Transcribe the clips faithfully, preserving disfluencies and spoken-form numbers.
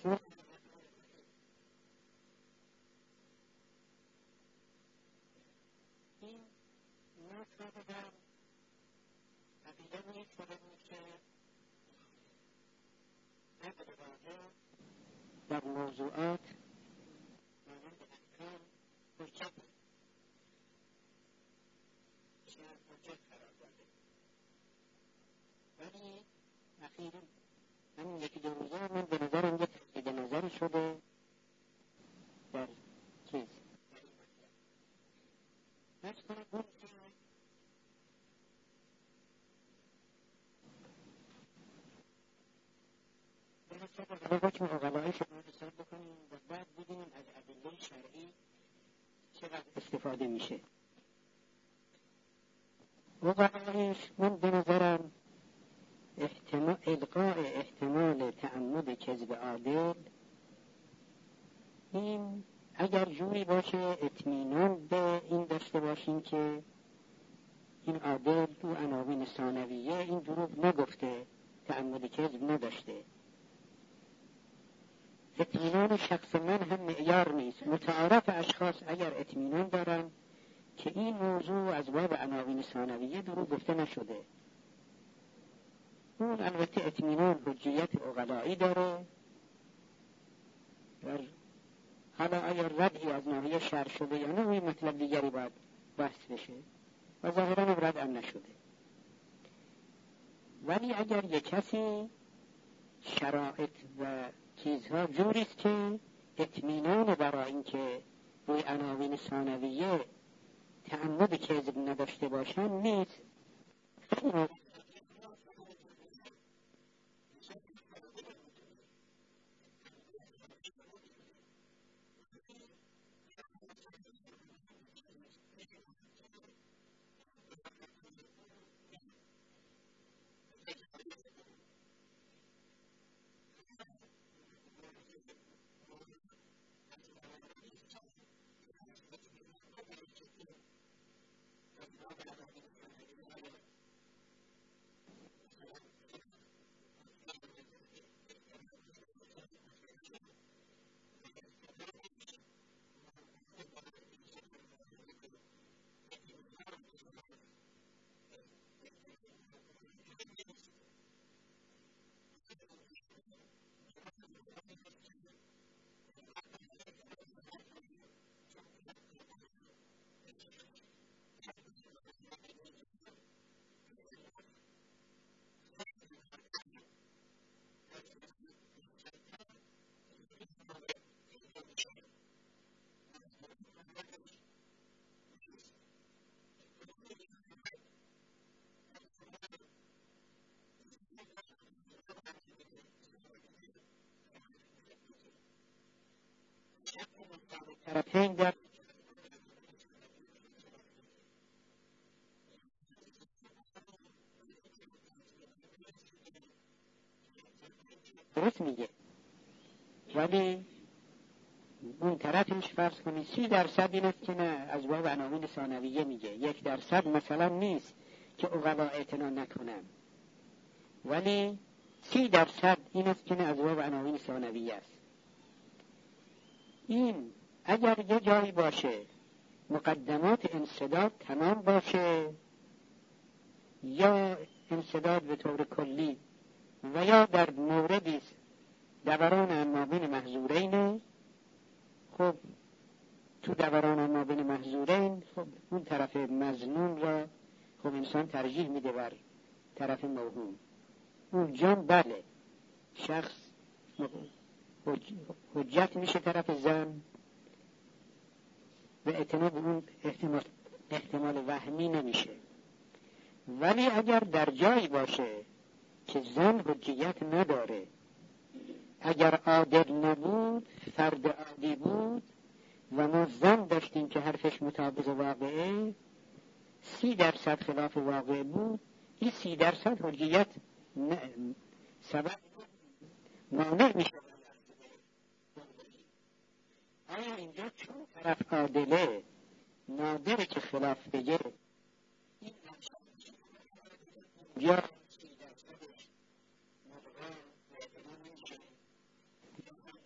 این نکته در عقیده نیست شده بود که نقد واقع در موضوعات مانند احکام حجت شرط حجت قرار داده، ولی اخیراً همین یکی دو روزه من به نظرم یک تجدید نظری شده در چیز نفس کنم اون که به حساب حکم اقلایی شما حساب بکنیم و بعد ببینیم از ادله شرعی چقدر استفاده میشه. اقلایش من به نظرم احتمال القاء احتمال تعمد کذب عادل این اگر جوری باشه اطمینان به این داشته باشیم که این عادل تو عناوین ثانویه این دروغ نگفته، تعمد کذب نداشته. اطمینان شخص من هم معیار نیست. متعارف اشخاص اگر اطمینان دارن که این موضوع از باب عناوین ثانویه دروغ گفته نشده، اون البته اطمینان حجیت عقلایی داره. حالا اگر ردی از ناحیه شرع شده یا نه، این مطلب دیگری باید بحث بشه و ظاهرا رد هم نشده. ولی اگر یک کسی شرایط و چیزها جوریست که اطمینان برای اینکه روی عناوین ثانویه تعمد کذب نداشته باشن نیست، طرفین در درست میگه، ولی اون طرفش فرض کنید سی درصد این است که نه از باب عناوین ثانویه میگه، یک درصد مثلا نیست که عقلا اعتنا نکنن، ولی سی درصد این است که نه از باب عناوین ثانویه است. این اگر یه جایی باشه مقدمات انسداد تمام باشه یا انسداد به طور کلی و یا در موردی دوران عناوین محظورین، خب تو دوران ما بین محظورین خب اون طرف مظنون را خب انسان ترجیح میده بر طرف موهوم. اون جان بله شخص حجت میشه طرف زن و اعتنا به اون احتمال, احتمال وهمی نمیشه. ولی اگر در جایی باشه که زن حجیت نداره، اگر عادل نبود فرد عادی بود و ما زن داشتیم که حرفش مطابق واقعه، سی درصد خلاف واقع بود، این سی درصد حجیت سبب مانع میشه. آیا اینجا چون طرف عادله نادره که خلاف بگه، این یا سی درصدش مدغم و اعتنا نمیشه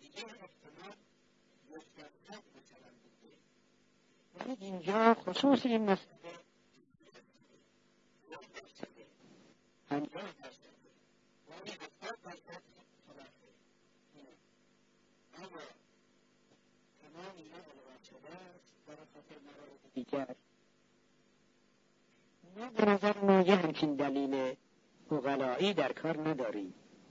اینجا خصوص این مسئله پنجاه درصد ولی هفتاد درصد خلافه. اما تمام اینا الغا شده است برای خاطر موارد دیگر. ما به نظر ما یه همچین دلیل عقلایی در کار نداریم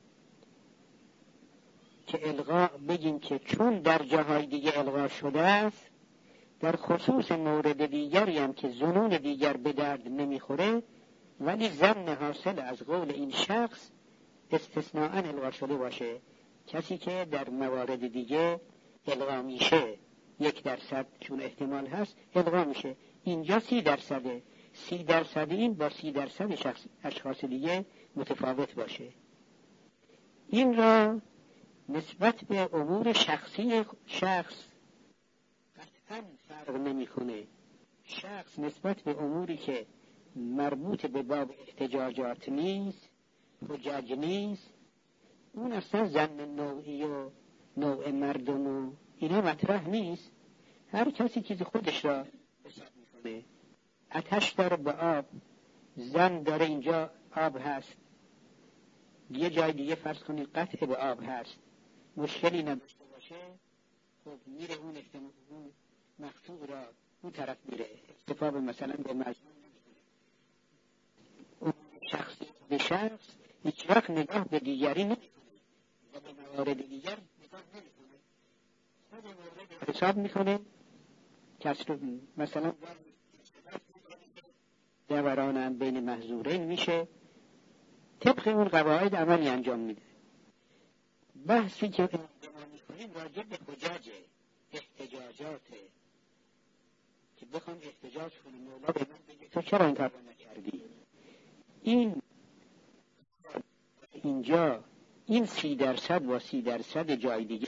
که الغا بگیم که چون در جاهای دیگه الغا شده است، در خصوص مورد دیگری هم که ظنون دیگر به درد نمیخوره ولی ظن حاصل از قول این شخص استثناءً الغا شده باشه. کسی که در موارد دیگه الغا میشه یک درصد چون احتمال هست الغا میشه، اینجا سی درصده، سی درصد این با سی درصد شخص اشخاص دیگه متفاوت باشه. این را نسبت به امور شخصی شخص قطعاً فرق نمی کنه. شخص نسبت به اموری که مربوط به باب احتجاجات نیست، حجج نیست، اون اصلا ظن نوعی و نوع مردم و اینا مطرح نیست. هر کسی چیز خودش را حساب میکنه. آتش داره به آب، زن داره اینجا آب هست، یه جای دیگه فرض کنید قطع به آب هست، مشکلی نداشته باشه، خب میره اون احتمال اون مقطوع را اون طرف میره، اکتفا به مثلا به مجموع نمیکنه. اون شخصی به شخص هیچ وقت نگاه به دیگری نمیکنه و به موارد دیگر نگاه نمیکنه، خود مورد حساب میکنه. کسر مثلا دورانم بین محظورین میشه، طبق اون قواعد عملی انجام میده. بحثی که ما میکنیم راجع به حجج احتجاجاته که بخوام احتجاج کنم مولا به من بگه تو چرا این کار نکردی. این اینجا این سی درصد با سی درصد جای دیگه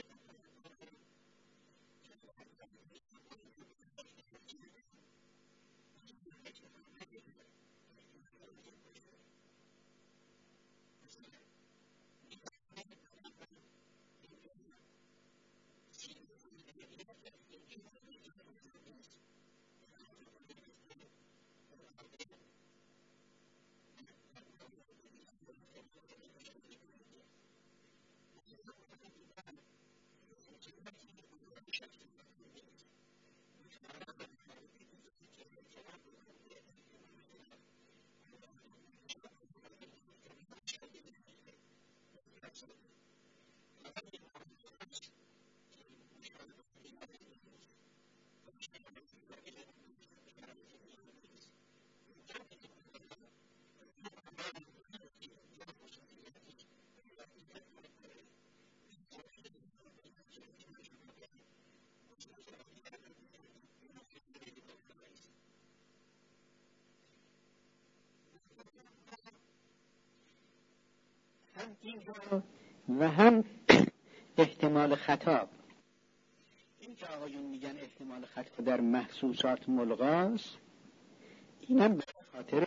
هم اینجا و هم احتمال خطا. این که آقایون میگن احتمال خطا در محسوسات ملغاست، اینم به خاطر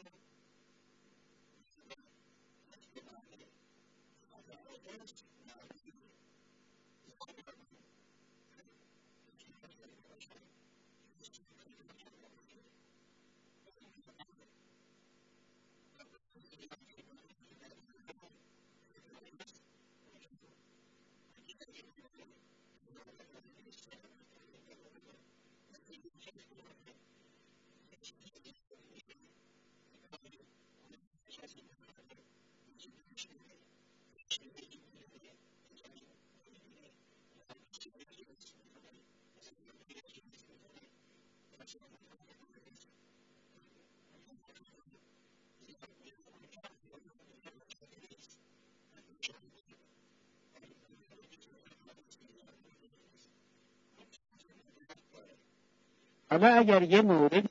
حالا اگر یه مورد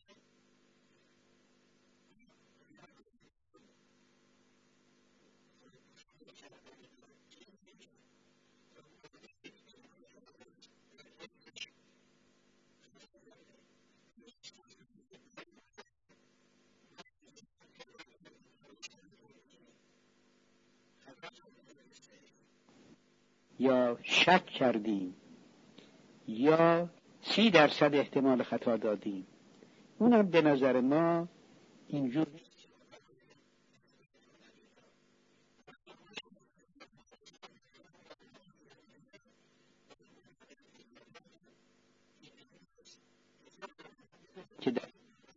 یا شک کردیم یا سی درصد احتمال خطا دادیم، اونم به نظر ما اینجور که در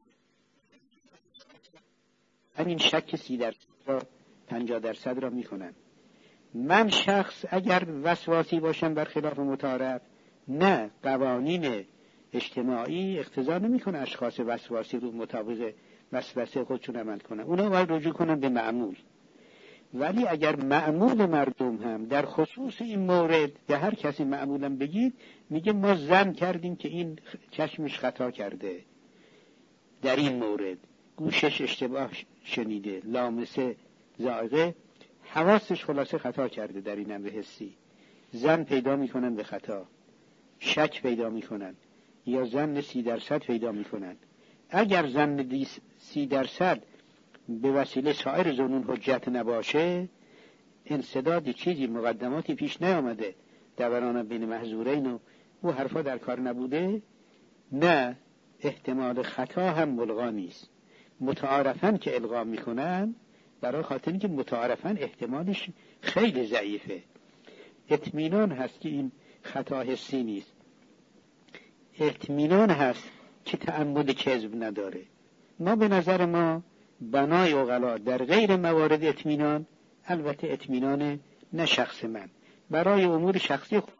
همین شک سی درصد را پنجاه درصد را میکنن. من شخص اگر وسواسی باشم برخلاف متعارف، نه، قوانین اجتماعی اقتضا نمیکنه اشخاص وسواسی رو مطابق وسوسه خودشون عمل کنن، اونا باید رجوع کنن به معمول. ولی اگر معمول مردم هم در خصوص این مورد به هر کسی معمولا بگید، میگه ما ظن کردیم که این چشمش خطا کرده در این مورد، گوشش اشتباه شنیده، لامسه ذائقه، حواسش خلاصه خطا کرده در این امر حسی، ظن پیدا میکنن به خطا، شک پیدا میکنن یا ظن سی درصد پیدا میکنن. اگر ظن سی درصد به وسیله سایر ظنون حجت نباشه، انسداد چیزی مقدماتی پیش نیامده دوران بین محظورین و او حرفا در کار نبوده، نه احتمال خطا هم ملغا نیست. متعارفاً که الغا میکنن برای خاطر اینکه متعارفاً احتمالش خیلی ضعیفه، اطمینان هست که این خطا حسی نیست، اطمینان هست که تعمد کذب نداره. ما به نظر ما بنای عقلا در غیر موارد اطمینان، البته اطمینان نه شخص من، برای امور شخصی خود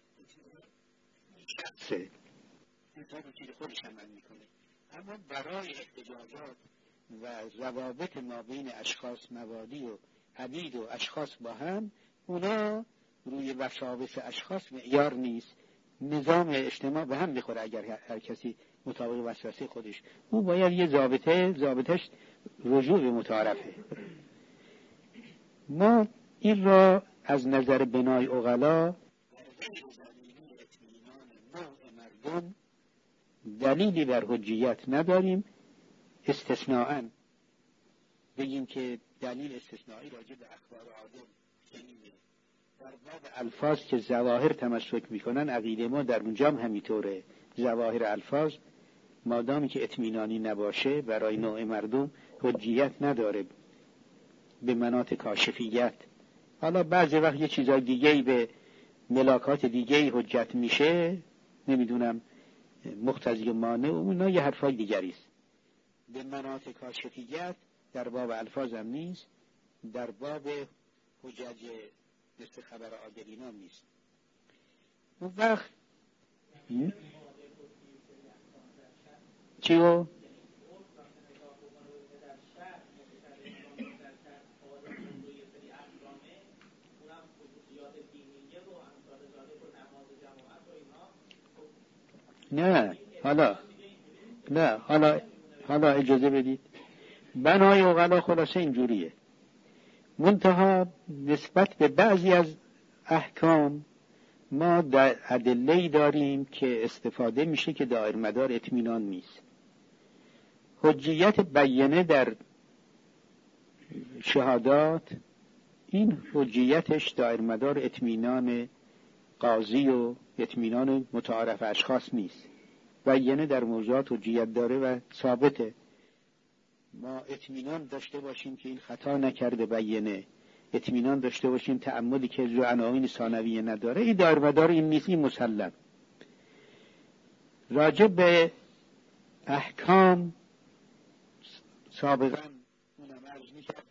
شخصه خودش عمل میکنه، اما برای احتجاجات و ضوابط ما بین اشخاص موالی و عبید و اشخاص با هم، اونا روی وساوس اشخاص معیار نیست. نظام اجتماع به هم میخوره اگر هر کسی مطابق وسوسه خودش، او باید یه ضابطه ضابطش رجوع به متعارفه. ما این را از نظر بنای عقلا مردم دلیلی بر حجیت نداریم، استثناءً بگیم که دلیل استثنایی راجع به اخبار عادل چنینه. در باب الفاظ که ظواهر تمسک میکنن، عقیده ما در اونجا هم همینطوره. ظواهر الفاظ مادامی که اطمینانی نباشه برای نوع مردم حجیت نداره به مناط کاشفیت. حالا بعضی وقت یه چیزای دیگه‌ای به ملاکات دیگه‌ای حجت میشه، نمیدونم مقتضی و مانع، اونا یه حرفای دیگری است. به مناط کاشفیت در باب الفاظ هم نیست، در باب حجج مثل خبر عادلین هم نیست. اون وقت چیو؟ نه حالا نه حالا حالا اجازه بدید. بنای عقلا خلاصه اینجوریه، منتها نسبت به بعضی از احکام ما در ادله‌ای داریم که استفاده میشه که دایر مدار اطمینان نیست. حجیت بیانه در شهادات، این حجیتش دایر مدار اطمینان قاضی و اطمینان متعارف اشخاص نیست. بیانه در موضوعات حجیت داره و ثابته. ما اطمینان داشته باشیم که این خطا نکرده بیانه، اطمینان داشته باشیم تعمدی که جو عناوین ثانویه نداره، این دایر مدار این نیست، این مسلم. راجع به احکام سابقا اونم عرض می‌کرد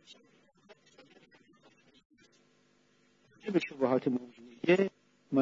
به شبهات موضوعیه ما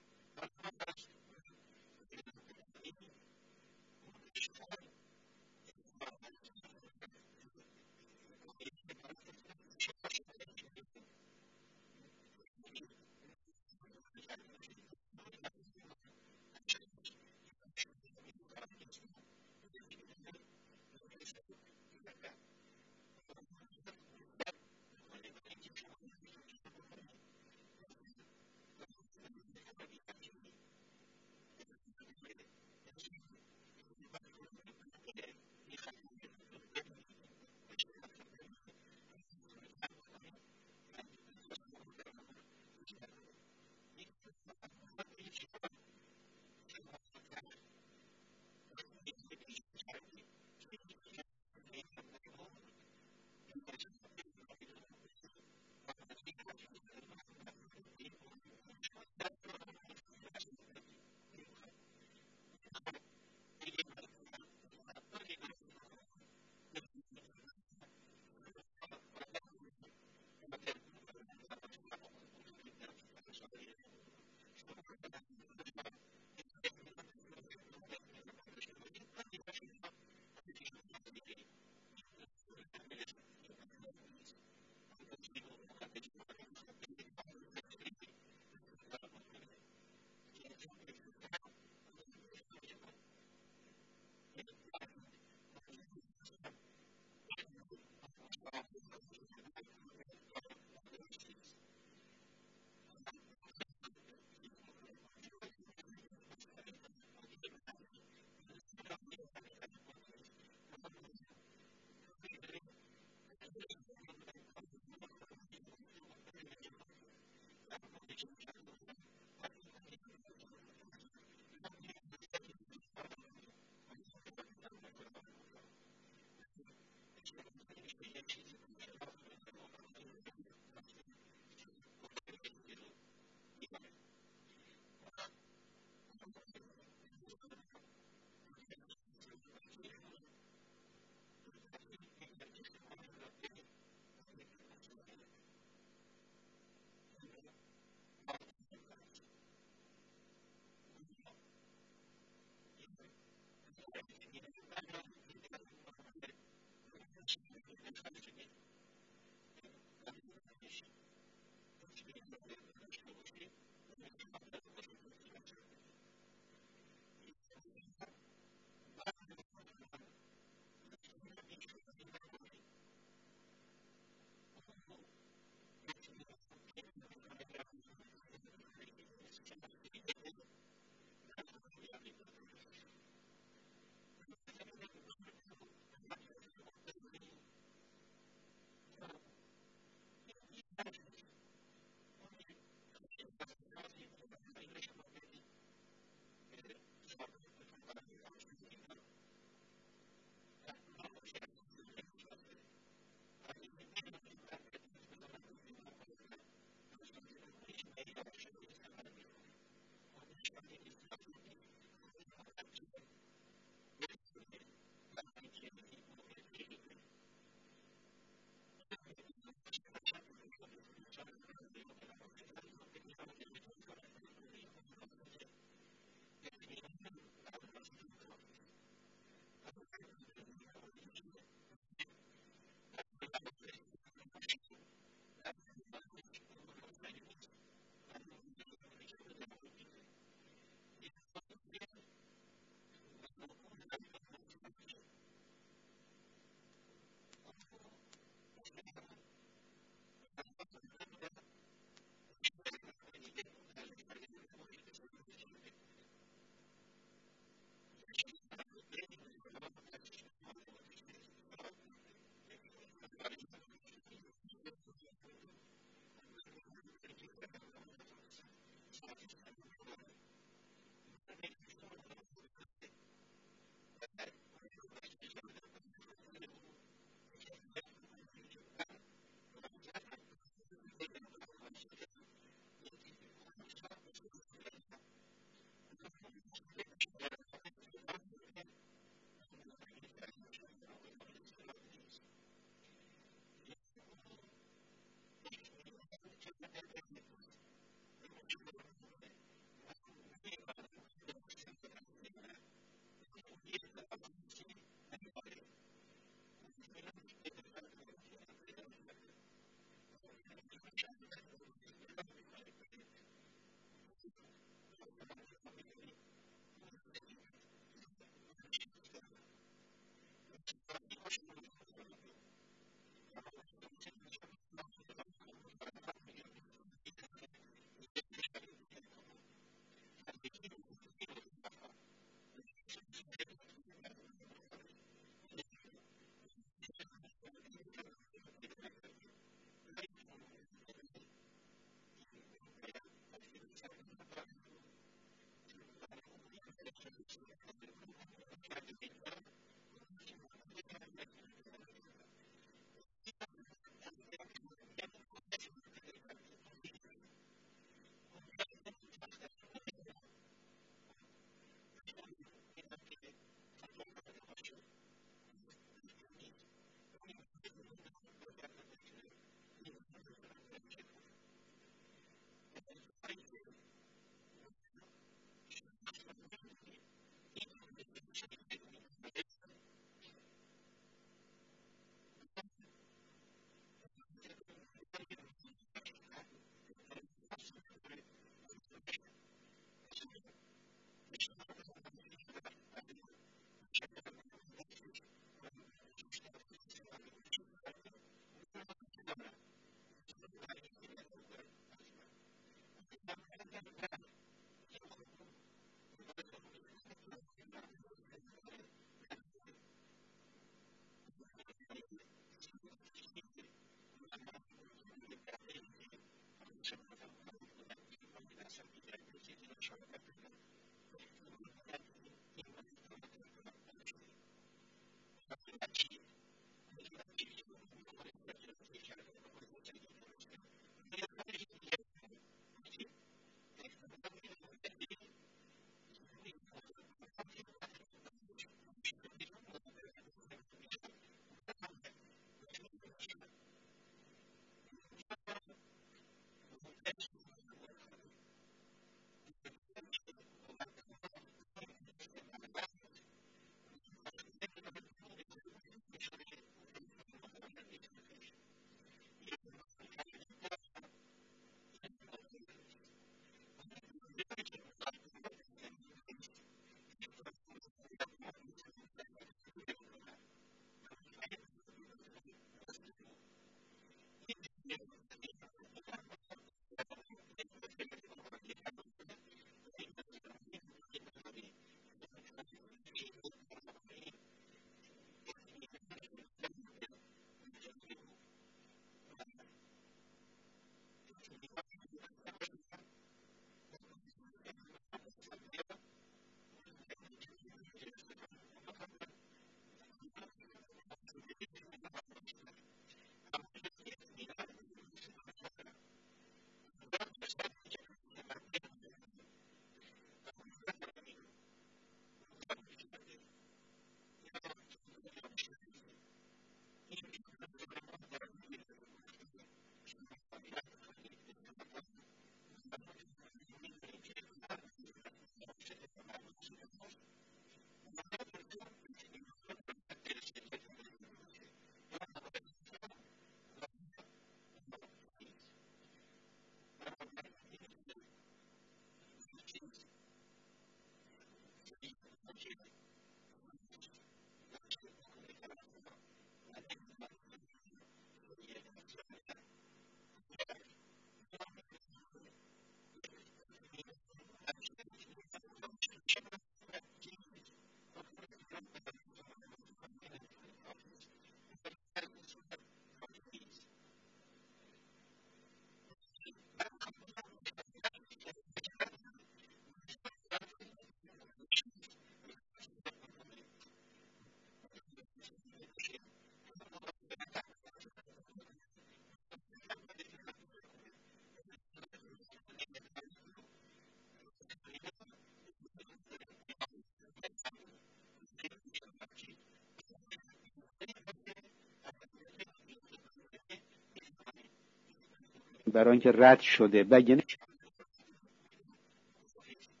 برای اینکه رد شده و یعنی